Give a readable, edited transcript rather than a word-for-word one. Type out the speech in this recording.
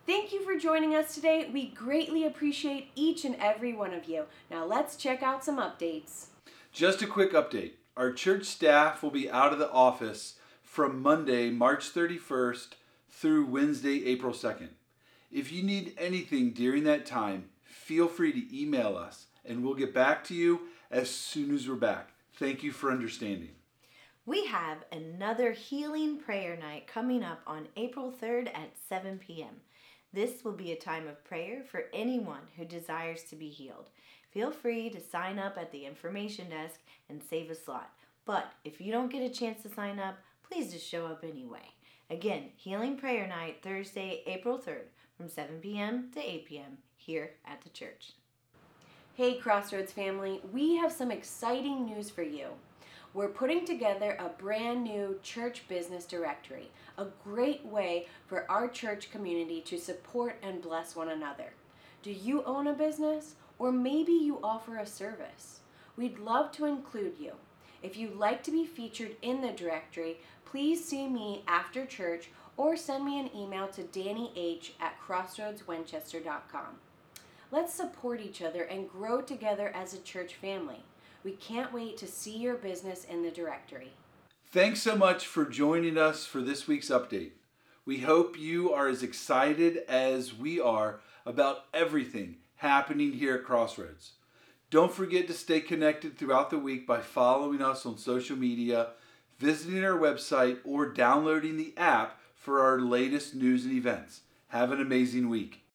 Thank you for joining us today. We greatly appreciate each and every one of you. Now let's check out some updates. Just a quick update. Our church staff will be out of the office from Monday, March 31st through Wednesday, April 2nd. If you need anything during that time, feel free to email us and we'll get back to you as soon as we're back. Thank you for understanding. We have another healing prayer night coming up on April 3rd at 7 p.m. This will be a time of prayer for anyone who desires to be healed. Feel free to sign up at the information desk and save a slot. But if you don't get a chance to sign up, please just show up anyway. Again, Healing Prayer Night, Thursday, April 3rd from 7 p.m. to 8 p.m. here at the church. Hey Crossroads family, we have some exciting news for you. We're putting together a brand new church business directory, a great way for our church community to support and bless one another. Do you own a business? Or maybe you offer a service? We'd love to include you. If you'd like to be featured in the directory, please see me after church or send me an email to dannyh@crossroadswinchester.com. Let's support each other and grow together as a church family. We can't wait to see your business in the directory. Thanks so much for joining us for this week's update. We hope you are as excited as we are about everything happening here at Crossroads. Don't forget to stay connected throughout the week by following us on social media, visiting our website, or downloading the app for our latest news and events. Have an amazing week.